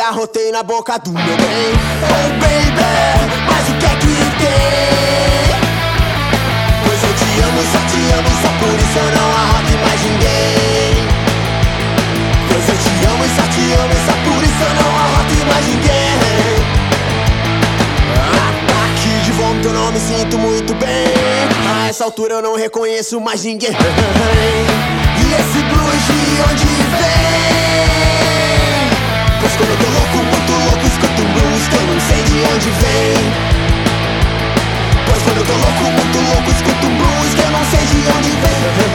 arrotei na boca do meu bem. Oh baby, mas o que é que tem? Pois eu te amo, só por isso eu não arroto mais ninguém. Pois eu te amo, só por isso eu não arroto mais ninguém. Aqui de vômito eu não me sinto muito bem. A essa altura eu não reconheço mais ninguém. E esse blues de onde vem? Pois quando eu tô louco, muito louco, escuto um blues que eu não sei de onde vem. Pois quando eu tô louco, muito louco, escuto um blues que eu não sei de onde vem.